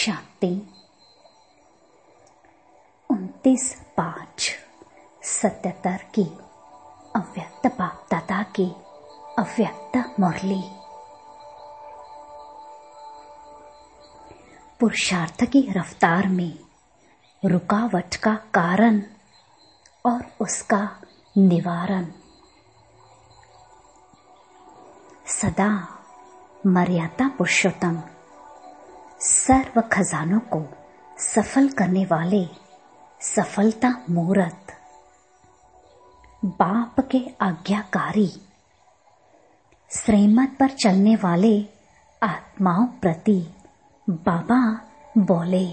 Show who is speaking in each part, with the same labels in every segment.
Speaker 1: शांति 29/5/77 की अव्यक्त बाप दादा की अव्यक्त मुरली। पुरुषार्थ की रफ्तार में रुकावट का कारण और उसका निवारण। सदा मर्यादा पुरुषोत्तम सर्व खजानों को सफल करने वाले सफलता मूर्त बाप के आज्ञाकारी श्रीमत पर चलने वाले आत्माओं प्रति बाबा बोले,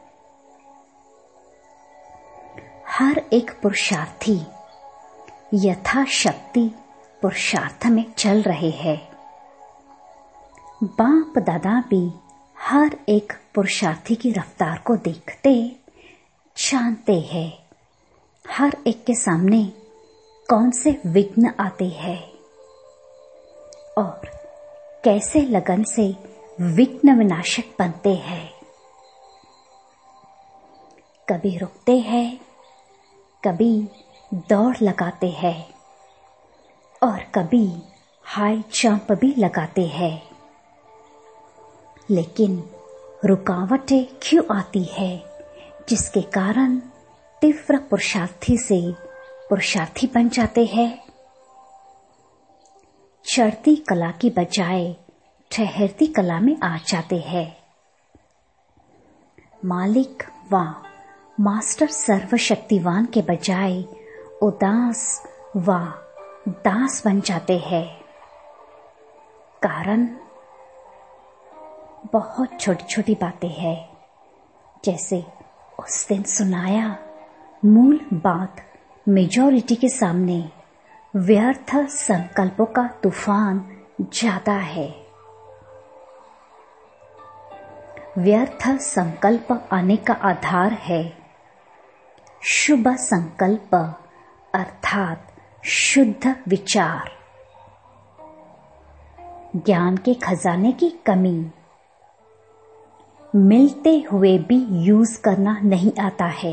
Speaker 1: हर एक पुरुषार्थी यथाशक्ति पुरुषार्थ में चल रहे हैं। बाप दादा भी हर एक पुरुषार्थी की रफ्तार को देखते जानते हैं हर एक के सामने कौन से विघ्न आते हैं और कैसे लगन से विघ्न विनाशक बनते हैं। कभी रुकते हैं, कभी दौड़ लगाते हैं और कभी हाई जंप भी लगाते हैं। लेकिन रुकावटें क्यों आती है, जिसके कारण तीव्र पुरुषार्थी से पुरुषार्थी बन जाते हैं। चढ़ती कला की बजाय ठहरती कला में आ जाते हैं। मालिक व मास्टर सर्वशक्तिवान के बजाय उदास व दास बन जाते हैं। कारण बहुत छोटी छोटी बातें हैं, जैसे उस दिन सुनाया। मूल बात मेजॉरिटी के सामने व्यर्थ संकल्पों का तूफान ज्यादा है। व्यर्थ संकल्प आने का आधार है शुभ संकल्प अर्थात शुद्ध विचार। ज्ञान के खजाने की कमी, मिलते हुए भी यूज करना नहीं आता है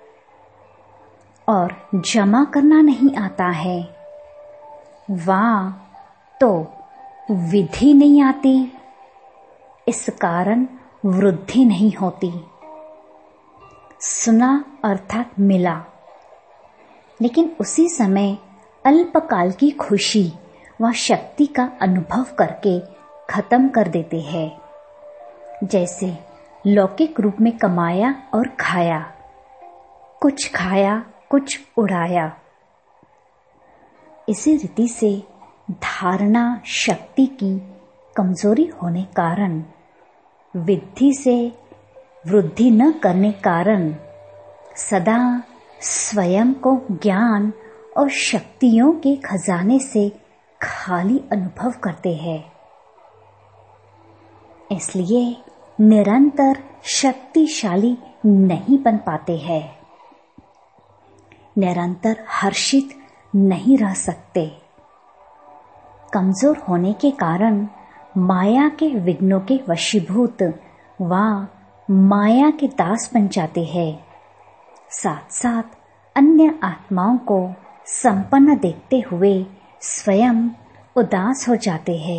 Speaker 1: और जमा करना नहीं आता है। वाह, तो विधि नहीं आती, इस कारण वृद्धि नहीं होती। सुना अर्थात मिला, लेकिन उसी समय अल्पकाल की खुशी व शक्ति का अनुभव करके खत्म कर देते हैं। जैसे लौकिक रूप में कमाया और खाया, कुछ उड़ाया। इसी रीति से धारणा शक्ति की कमजोरी होने कारण, विधि से वृद्धि न करने कारण सदा स्वयं को ज्ञान और शक्तियों के खजाने से खाली अनुभव करते हैं। इसलिए निरंतर शक्तिशाली नहीं बन पाते हैं, निरंतर हर्षित नहीं रह सकते। कमजोर होने के कारण माया के विघ्नों के वशीभूत व माया के दास बन जाते हैं। साथ साथ अन्य आत्माओं को संपन्न देखते हुए स्वयं उदास हो जाते हैं।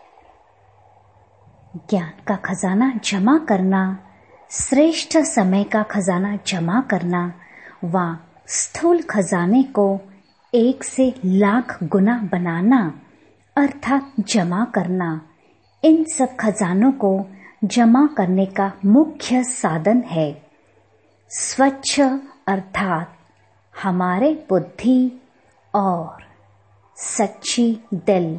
Speaker 1: ज्ञान का खजाना जमा करना, श्रेष्ठ समय का खजाना जमा करना व स्थूल खजाने को 1 से लाख गुना बनाना अर्थात जमा करना, इन सब खजानों को जमा करने का मुख्य साधन है स्वच्छ अर्थात हमारे बुद्धि और सच्ची दिल।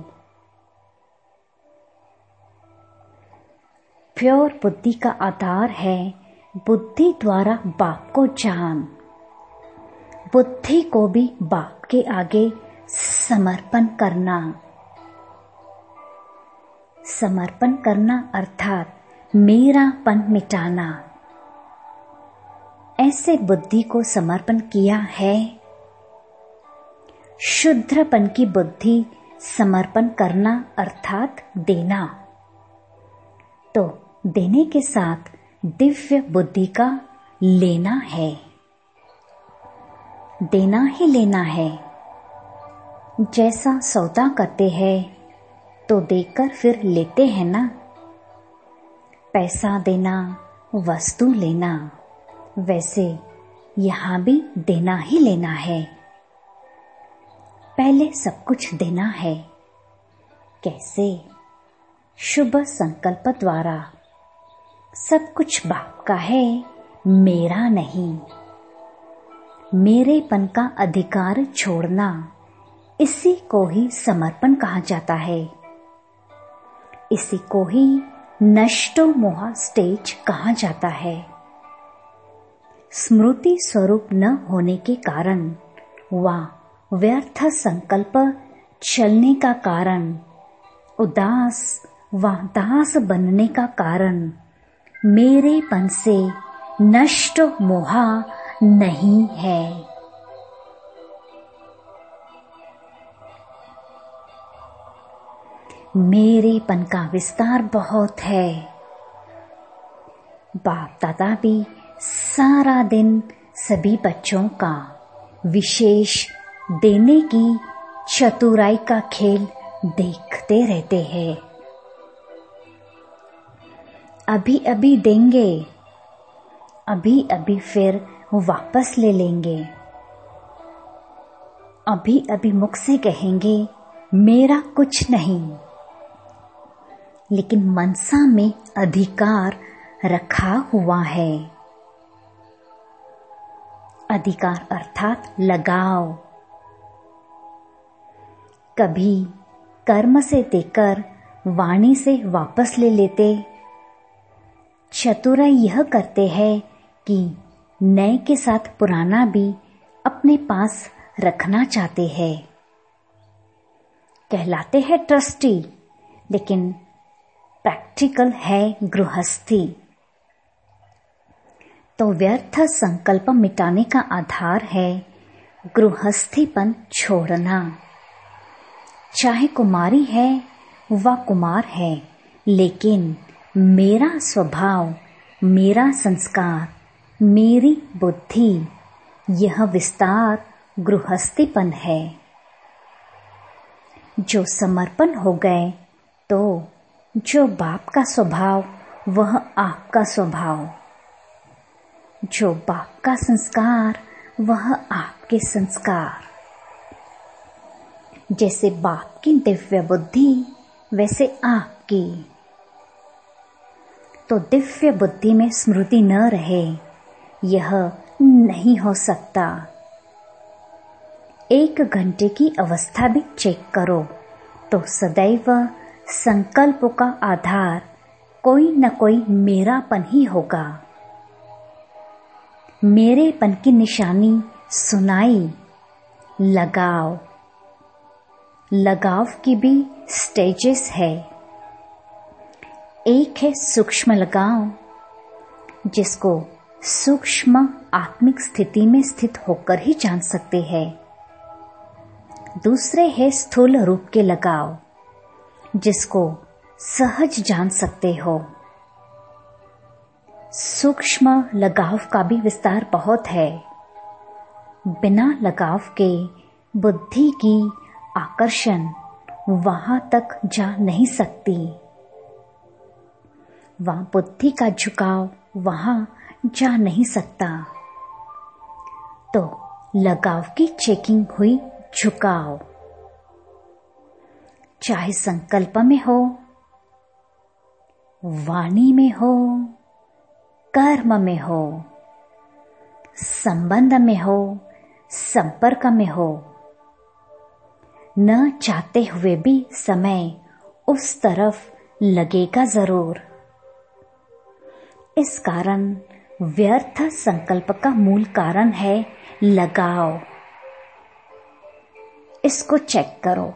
Speaker 1: प्योर बुद्धि का आधार है बुद्धि द्वारा बाप को जान। बुद्धि को भी बाप के आगे समर्पण करना। समर्पण करना अर्थात मेरापन मिटाना। ऐसे बुद्धि को समर्पण किया है। शुद्रपन की बुद्धि समर्पण करना अर्थात देना। तो देने के साथ दिव्य बुद्धि का लेना है, देना ही लेना है। जैसा सौदा करते हैं तो देकर फिर लेते हैं ना। पैसा देना, वस्तु लेना, वैसे यहाँ भी देना ही लेना है। पहले सब कुछ देना है। कैसे? शुभ संकल्प द्वारा। सब कुछ बाप का है, मेरा नहीं। मेरेपन का अधिकार छोड़ना, इसी को ही समर्पण कहा जाता है। इसी को ही नष्टो मोह स्टेज कहा जाता है। स्मृति स्वरूप न होने के कारण व व्यर्थ संकल्प चलने का कारण, उदास व दास बनने का कारण मेरेपन से नष्ट मोह नहीं है। मेरेपन का विस्तार बहुत है। बाप दादा भी सारा दिन सभी बच्चों का विशेष देने की चतुराई का खेल देखते रहते हैं। अभी अभी देंगे, अभी अभी फिर वापस ले लेंगे। अभी अभी मुख से कहेंगे मेरा कुछ नहीं, लेकिन मनसा में अधिकार रखा हुआ है। अधिकार अर्थात लगाव। कभी कर्म से देकर वाणी से वापस ले लेते। चतुराई यह करते हैं कि नए के साथ पुराना भी अपने पास रखना चाहते हैं। कहलाते हैं ट्रस्टी, लेकिन प्रैक्टिकल है गृहस्थी। तो व्यर्थ संकल्प मिटाने का आधार है गृहस्थीपन छोड़ना। चाहे कुमारी है व कुमार है, लेकिन मेरा स्वभाव, मेरा संस्कार, मेरी बुद्धि, यह विस्तार गृहस्थीपन है। जो समर्पण हो गए तो जो बाप का स्वभाव वह आपका स्वभाव, जो बाप का संस्कार वह आपके संस्कार। जैसे बाप की दिव्य बुद्धि वैसे आपकी। तो दिव्य बुद्धि में स्मृति न रहे, यह नहीं हो सकता। 1 घंटे की अवस्था भी चेक करो तो सदैव संकल्पों का आधार कोई न कोई मेरापन ही होगा। मेरेपन की निशानी सुनाई, लगाव। लगाव की भी स्टेजेस है। एक है सूक्ष्म लगाव, जिसको सूक्ष्म आत्मिक स्थिति में स्थित होकर ही जान सकते हैं। दूसरे है स्थूल रूप के लगाव, जिसको सहज जान सकते हो। सूक्ष्म लगाव का भी विस्तार बहुत है। बिना लगाव के बुद्धि की आकर्षण वहां तक जा नहीं सकती। वहां बुद्धि का झुकाव वहां जा नहीं सकता। तो लगाव की चेकिंग हुई, झुकाव चाहे संकल्प में हो, वाणी में हो, कर्म में हो, संबंध में हो, संपर्क में हो, न चाहते हुए भी समय उस तरफ लगेगा जरूर। इस कारण व्यर्थ संकल्प का मूल कारण है लगाव। इसको चेक करो।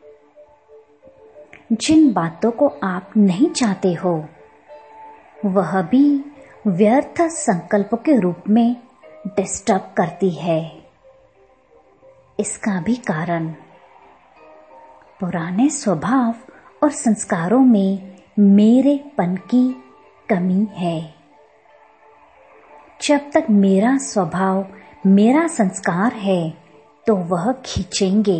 Speaker 1: जिन बातों को आप नहीं चाहते हो वह भी व्यर्थ संकल्प के रूप में डिस्टर्ब करती है। इसका भी कारण पुराने स्वभाव और संस्कारों में मेरेपन की कमी है। जब तक मेरा स्वभाव, मेरा संस्कार है तो वह खींचेंगे।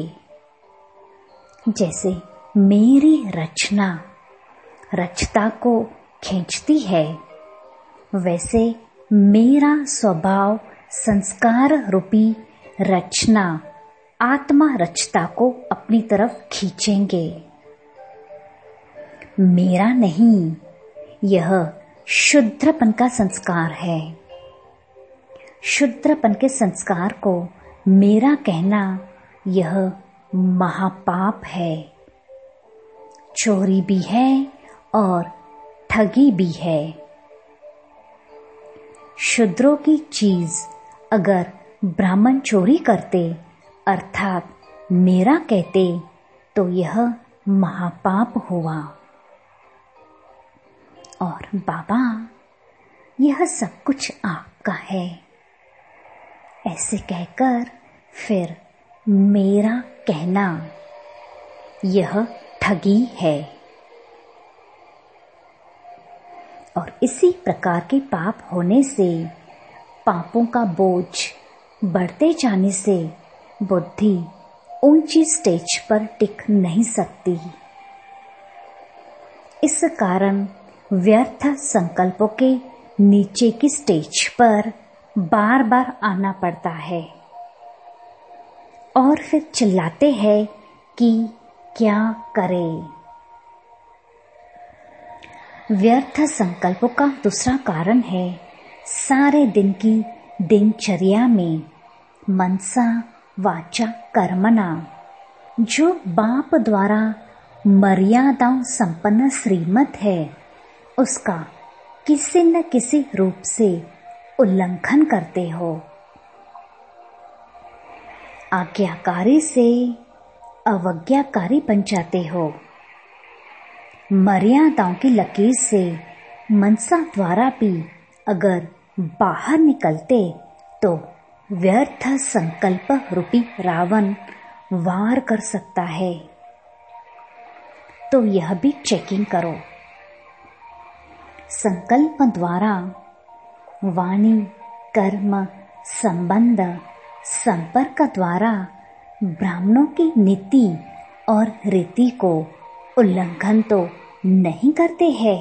Speaker 1: जैसे मेरी रचना रचता को खींचती है, वैसे मेरा स्वभाव संस्कार रूपी रचना आत्मा रचता को अपनी तरफ खींचेंगे। मेरा नहीं, यह शुद्रपन का संस्कार है। शुद्रपन के संस्कार को मेरा कहना यह महापाप है, चोरी भी है और ठगी भी है। शूद्रों की चीज अगर ब्राह्मण चोरी करते अर्थात मेरा कहते तो यह महापाप हुआ। और बाबा, यह सब कुछ आपका है, ऐसे कहकर फिर मेरा कहना यह ठगी है। और इसी प्रकार के पाप होने से, पापों का बोझ बढ़ते जाने से बुद्धि ऊंची स्टेज पर टिक नहीं सकती। इस कारण व्यर्थ संकल्पों के नीचे की स्टेज पर बार बार आना पड़ता है और फिर चिल्लाते हैं कि क्या करें। व्यर्थ संकल्पों का दूसरा कारण है सारे दिन की दिनचर्या में मनसा वाचा कर्मणा, जो बाप द्वारा मर्यादाओं संपन्न श्रीमत है, उसका किसी न किसी रूप से उल्लंघन करते हो। आज्ञाकारी से अवज्ञाकारी बन जाते हो। मर्यादाओं की लकीर से मनसा द्वारा भी अगर बाहर निकलते तो व्यर्थ संकल्प रूपी रावण वार कर सकता है। तो यह भी चेकिंग करो। संकल्प द्वारा वाणी, कर्म, संबंध, संपर्क द्वारा ब्राह्मणों की नीति और रीति को उल्लंघन तो नहीं करते हैं।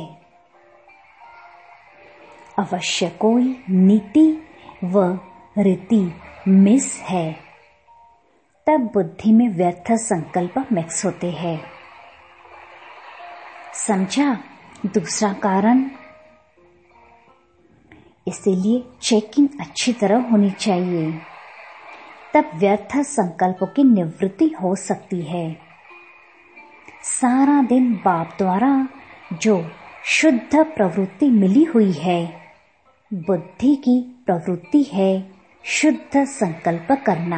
Speaker 1: अवश्य कोई नीति व रीति मिस है, तब बुद्धि में व्यर्थ संकल्प मिक्स होते हैं। समझा दूसरा कारण? इसीलिए चेकिंग अच्छी तरह होनी चाहिए, तब व्यर्थ संकल्पों की निवृत्ति हो सकती है। सारा दिन बाप द्वारा जो शुद्ध प्रवृत्ति मिली हुई है, बुद्धि की प्रवृत्ति है शुद्ध संकल्प करना।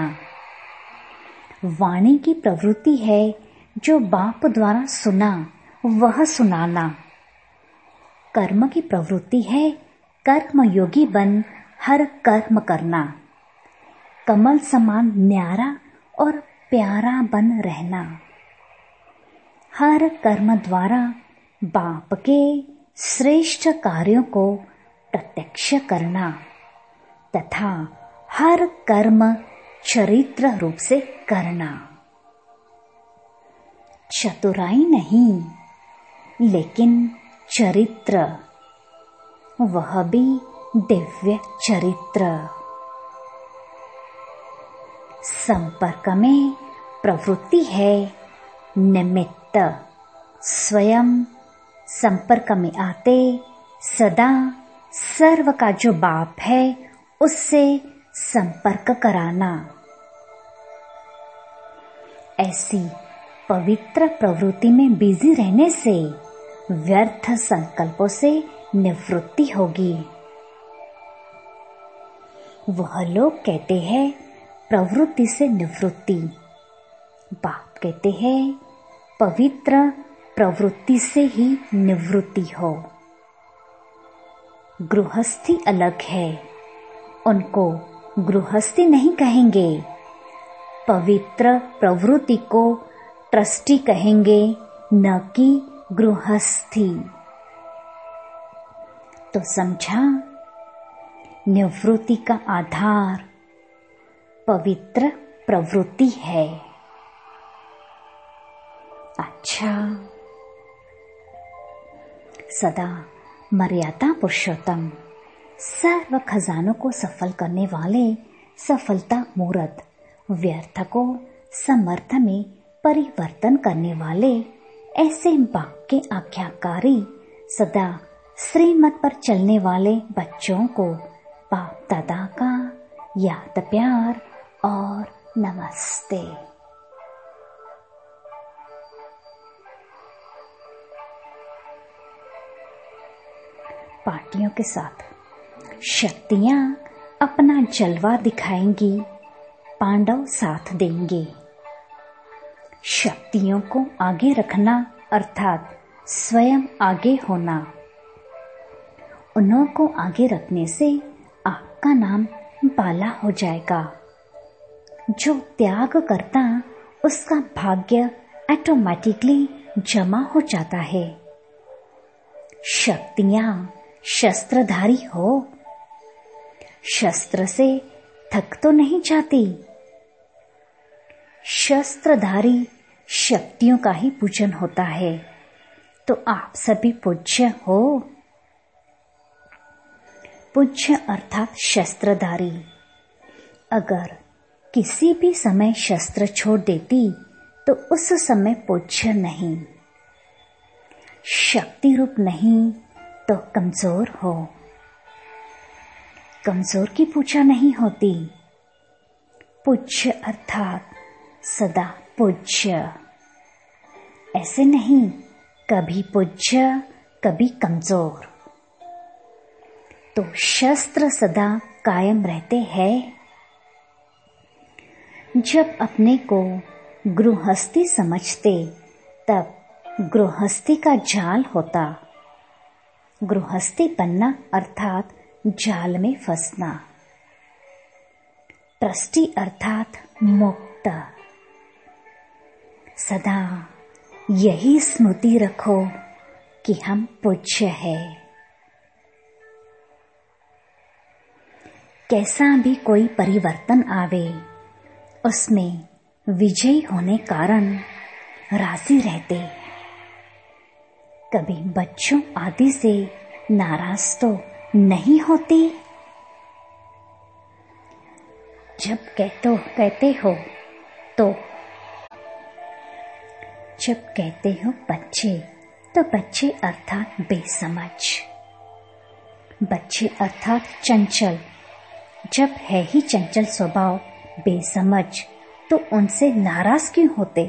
Speaker 1: वाणी की प्रवृत्ति है जो बाप द्वारा सुना वह सुनाना। कर्म की प्रवृत्ति है कर्मयोगी बन हर कर्म करना। कमल समान न्यारा और प्यारा बन रहना। हर कर्म द्वारा बाप के श्रेष्ठ कार्यों को प्रत्यक्ष करना तथा हर कर्म चरित्र रूप से करना। चतुराई नहीं, लेकिन चरित्र, वह भी दिव्य चरित्र। संपर्क में प्रवृत्ति है निमित्त। स्वयं संपर्क में आते सदा सर्व का जो बाप है उससे संपर्क कराना। ऐसी पवित्र प्रवृत्ति में बिजी रहने से व्यर्थ संकल्पों से निवृत्ति होगी। वह लोग कहते हैं प्रवृत्ति से निवृत्ति, बाप कहते हैं पवित्र प्रवृत्ति से ही निवृत्ति हो। गृहस्थी अलग है, उनको गृहस्थी नहीं कहेंगे। पवित्र प्रवृत्ति को ट्रस्टी कहेंगे, न कि गृहस्थी। तो समझा, निवृत्ति का आधार पवित्र प्रवृत्ति है। अच्छा, सदा मर्यादा पुरुषोत्तम सर्व खजानों को सफल करने वाले सफलता मूर्त, व्यर्थ को समर्थ में परिवर्तन करने वाले ऐसे बाप के आज्ञाकारी, सदा श्रीमत पर चलने वाले बच्चों को बाप दादा का याद प्यार और नमस्ते। पार्टियों के साथ शक्तियां अपना जलवा दिखाएंगी, पांडव साथ देंगे। शक्तियों को आगे रखना अर्थात स्वयं आगे होना। उन्हों को आगे रखने से आपका नाम बाला हो जाएगा। जो त्याग करता उसका भाग्य ऑटोमेटिकली जमा हो जाता है। शक्तियां शस्त्रधारी हो, शस्त्र से थक तो नहीं जाती। शस्त्रधारी शक्तियों का ही पूजन होता है, तो आप सभी पूज्य हो। पूज्य अर्थात शस्त्रधारी। अगर किसी भी समय शस्त्र छोड़ देती तो उस समय पूज्य नहीं। शक्ति रूप नहीं तो कमजोर हो। कमजोर की पूजा नहीं होती। पूज्य अर्थात सदा पूज्य। ऐसे नहीं कभी पूज्य कभी कमजोर। तो शस्त्र सदा कायम रहते हैं। जब अपने को गृहस्थी समझते तब गृहस्थी का जाल होता। गृहस्थी बनना अर्थात जाल में फंसना। ट्रस्टी अर्थात मुक्त। सदा यही स्मृति रखो कि हम पूज्य है। कैसा भी कोई परिवर्तन आवे उसमें विजयी होने कारण राजी रहते। कभी बच्चों आदि से नाराज तो नहीं होती। जब कहते हो बच्चे तो बच्चे अर्थात बेसमझ। बच्चे अर्थात चंचल। जब है ही चंचल स्वभाव, बेसमझ, तो उनसे नाराज क्यों होते?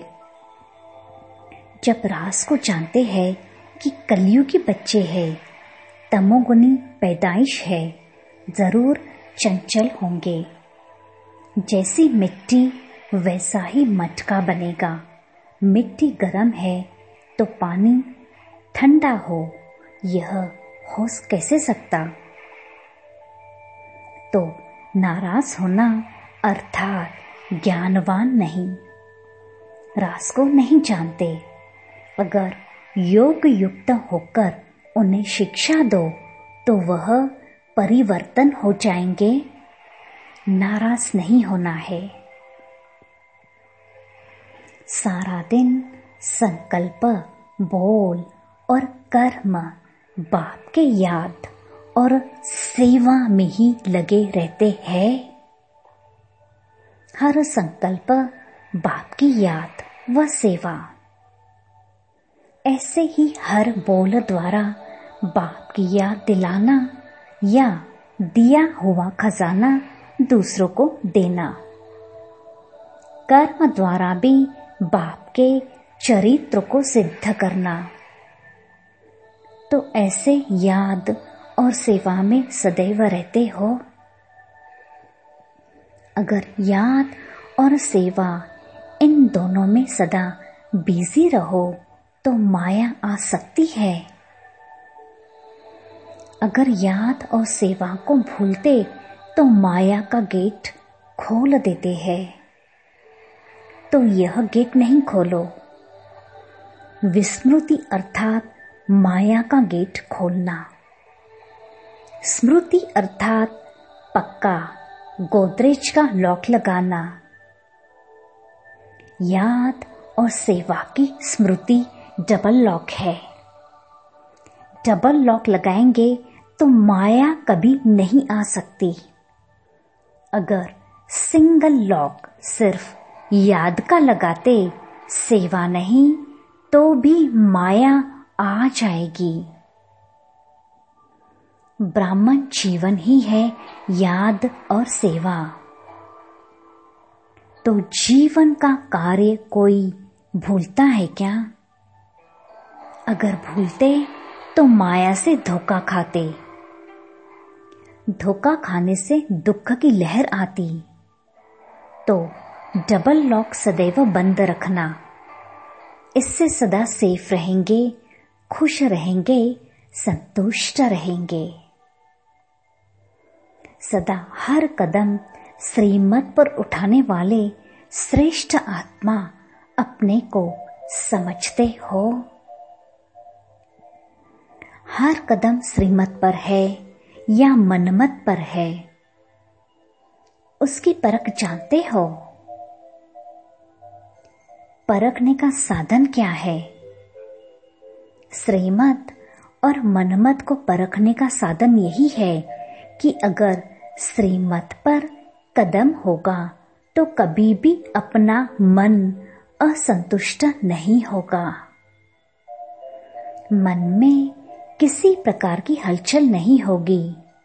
Speaker 1: जब राज को जानते हैं कि कलयुगी बच्चे हैं, तमोगुनी पैदाइश है, जरूर चंचल होंगे। जैसी मिट्टी वैसा ही मटका बनेगा। मिट्टी गर्म है तो पानी ठंडा हो, यह हो कैसे सकता? तो नाराज होना अर्थात ज्ञानवान नहीं, राज को नहीं जानते। अगर योग युक्त होकर उन्हें शिक्षा दो तो वह परिवर्तन हो जाएंगे। नाराज नहीं होना है। सारा दिन संकल्प, बोल और कर्म बाप के याद और सेवा में ही लगे रहते हैं। हर संकल्प बाप की याद व सेवा। ऐसे ही हर बोल द्वारा बाप की याद दिलाना या दिया हुआ खजाना दूसरों को देना। कर्म द्वारा भी बाप के चरित्र को सिद्ध करना। तो ऐसे याद और सेवा में सदैव रहते हो। अगर याद और सेवा इन दोनों में सदा बिजी रहो तो माया आ सकती है। अगर याद और सेवा को भूलते तो माया का गेट खोल देते हैं। तो यह गेट नहीं खोलो। विस्मृति अर्थात माया का गेट खोलना। स्मृति अर्थात पक्का गोदरेज का लॉक लगाना। याद और सेवा की स्मृति डबल लॉक है। डबल लॉक लगाएंगे तो माया कभी नहीं आ सकती। अगर सिंगल लॉक सिर्फ याद का लगाते, सेवा नहीं, तो भी माया आ जाएगी। ब्राह्मण जीवन ही है याद और सेवा। तो जीवन का कार्य कोई भूलता है क्या? अगर भूलते तो माया से धोखा खाते। धोखा खाने से दुख की लहर आती। तो डबल लॉक सदैव बंद रखना। इससे सदा सेफ रहेंगे, खुश रहेंगे, संतुष्ट रहेंगे। सदा हर कदम श्रीमत पर उठाने वाले श्रेष्ठ आत्मा अपने को समझते हो। हर कदम श्रीमत पर है या मनमत पर है, उसकी परख जानते हो? परखने का साधन क्या है? श्रीमत और मनमत को परखने का साधन यही है कि अगर श्रीमत पर कदम होगा तो कभी भी अपना मन असंतुष्ट नहीं होगा। मन में किसी प्रकार की हलचल नहीं होगी।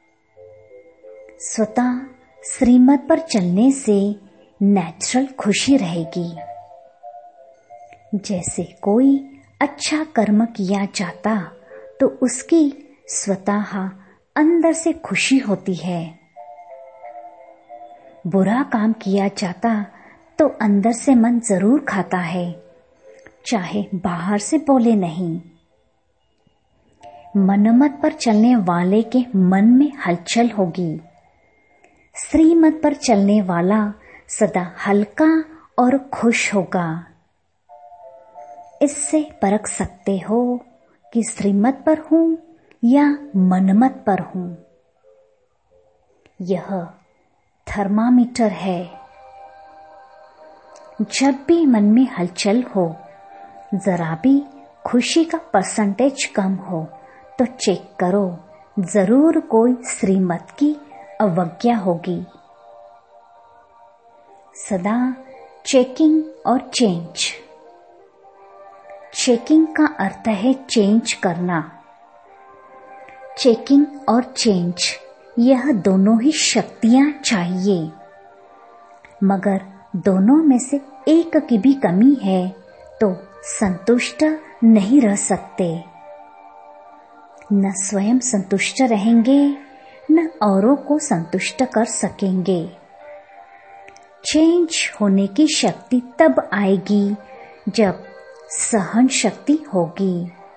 Speaker 1: स्वतः श्रीमत पर चलने से नेचुरल खुशी रहेगी। जैसे कोई अच्छा कर्म किया जाता तो उसकी स्वतः अंदर से खुशी होती है। बुरा काम किया जाता तो अंदर से मन जरूर खाता है, चाहे बाहर से बोले नहीं। मनमत पर चलने वाले के मन में हलचल होगी। श्रीमत पर चलने वाला सदा हल्का और खुश होगा। इससे परख सकते हो कि श्रीमत पर हूं या मनमत पर हूं। यह थर्मामीटर है। जब भी मन में हलचल हो, जरा भी खुशी का परसेंटेज कम हो तो चेक करो, जरूर कोई श्रीमत की अवज्ञा होगी। सदा चेकिंग और चेंज। चेकिंग का अर्थ है चेंज करना। चेकिंग और चेंज, यह दोनों ही शक्तियां चाहिए, मगर दोनों में से एक की भी कमी है तो संतुष्ट नहीं रह सकते। न स्वयं संतुष्ट रहेंगे, न औरों को संतुष्ट कर सकेंगे। चेंज होने की शक्ति तब आएगी जब सहन शक्ति होगी।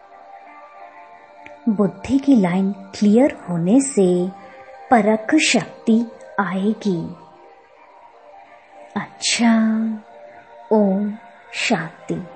Speaker 1: बुद्धि की लाइन क्लियर होने से परख शक्ति आएगी। अच्छा, ओम शांति।